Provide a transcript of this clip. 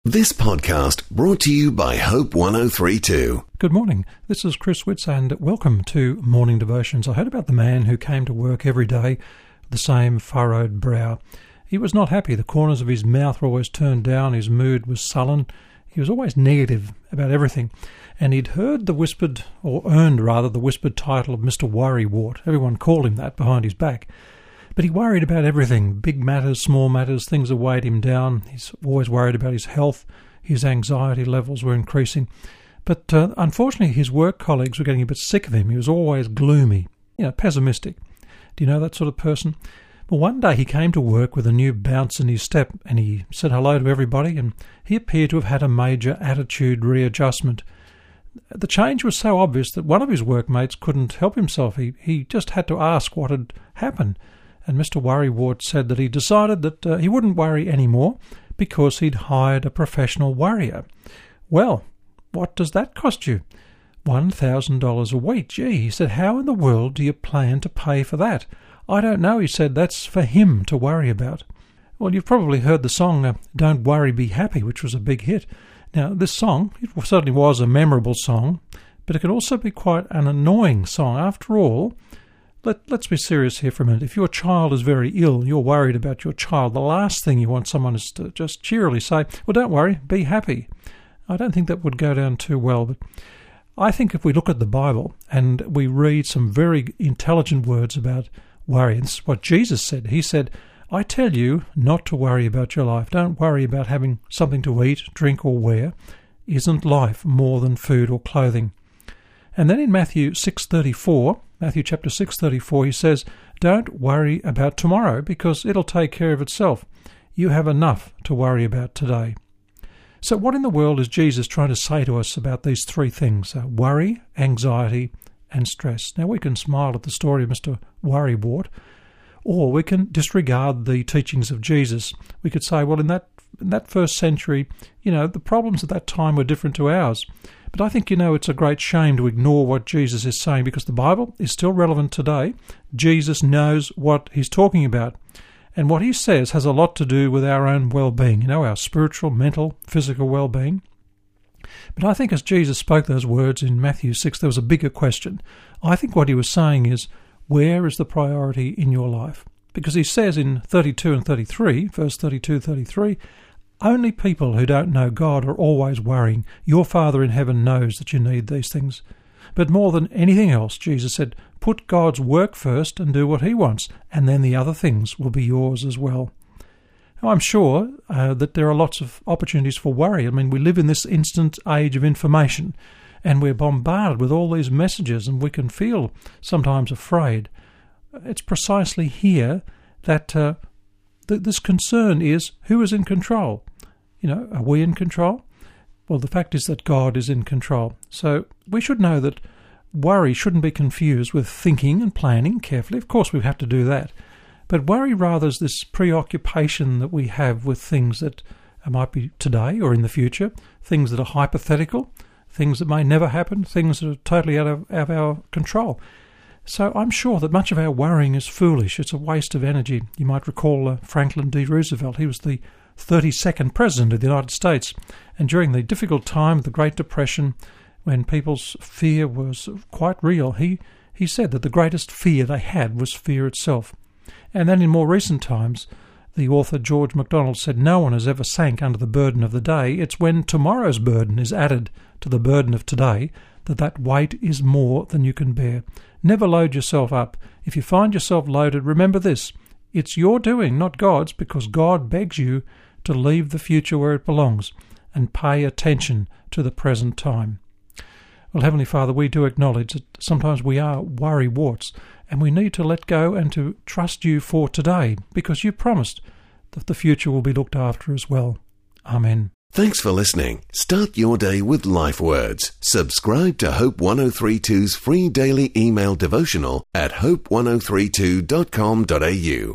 This podcast brought to you by Hope 1032. Good morning. This is Chris Witts and welcome to Morning Devotions. I heard about the man who came to work every day with the same furrowed brow. He was not happy. The corners of his mouth were always turned down. His mood was sullen. He was always negative about everything. And he'd heard the whispered, or earned rather, the whispered title of Mr. Worrywart. Everyone called him that behind his back. But he worried about everything, big matters, small matters, things that weighed him down. He's always worried about his health. His anxiety levels were increasing. But unfortunately, his work colleagues were getting a bit sick of him. He was always gloomy, pessimistic. Do you know that sort of person? Well, one day he came to work with a new bounce in his step, and he said hello to everybody, and he appeared to have had a major attitude readjustment. The change was so obvious that one of his workmates couldn't help himself. He just had to ask what had happened. And Mr. Worrywart said that he decided that he wouldn't worry anymore because he'd hired a professional worrier. Well, what does that cost you? $1,000 a week. Gee, he said, how in the world do you plan to pay for that? I don't know, he said, that's for him to worry about. Well, you've probably heard the song, Don't Worry, Be Happy, which was a big hit. Now, this song, it certainly was a memorable song, but it could also be quite an annoying song. After all, let's be serious here for a minute. If your child is very ill, you're worried about your child, the last thing you want someone is to just cheerily say, well, don't worry, be happy. I don't think that would go down too well, but I think if we look at the Bible and we read some very intelligent words about worry, and it's what Jesus said. He said, I tell you not to worry about your life. Don't worry about having something to eat, drink or wear. Isn't life more than food or clothing? And then in Matthew chapter 6:34, he says, don't worry about tomorrow because it'll take care of itself. You have enough to worry about today. So what in the world is Jesus trying to say to us about these three things? Worry, anxiety, and stress. Now we can smile at the story of Mr. Worrywart, or we can disregard the teachings of Jesus. We could say, well, in that first century, the problems at that time were different to ours. But I think, it's a great shame to ignore what Jesus is saying because the Bible is still relevant today. Jesus knows what he's talking about. And what he says has a lot to do with our own well-being, our spiritual, mental, physical well-being. But I think as Jesus spoke those words in Matthew 6, there was a bigger question. I think what he was saying is, where is the priority in your life? Because he says in 32 and 33, verse 32, 33, only people who don't know God are always worrying. Your Father in heaven knows that you need these things. But more than anything else, Jesus said, put God's work first and do what he wants, and then the other things will be yours as well. Now, I'm sure that there are lots of opportunities for worry. We live in this instant age of information, and we're bombarded with all these messages, and we can feel sometimes afraid. It's precisely here that this concern is, who is in control? Are we in control? Well, the fact is that God is in control. So we should know that worry shouldn't be confused with thinking and planning carefully. Of course, we have to do that. But worry rather is this preoccupation that we have with things that might be today or in the future, things that are hypothetical, things that may never happen, things that are totally out of our control. So I'm sure that much of our worrying is foolish. It's a waste of energy. You might recall Franklin D. Roosevelt. He was the 32nd President of the United States. And during the difficult time of the Great Depression, when people's fear was quite real, he said that the greatest fear they had was fear itself. And then in more recent times, the author George MacDonald said, no one has ever sank under the burden of the day. It's when tomorrow's burden is added to the burden of today that weight is more than you can bear. Never load yourself up. If you find yourself loaded, remember this. It's your doing, not God's, because God begs you to leave the future where it belongs and pay attention to the present time. Well, Heavenly Father, we do acknowledge that sometimes we are worrywarts, and we need to let go and to trust you for today, because you promised that the future will be looked after as well. Amen. Thanks for listening. Start your day with Life Words. Subscribe to Hope 1032's free daily email devotional at hope1032.com.au.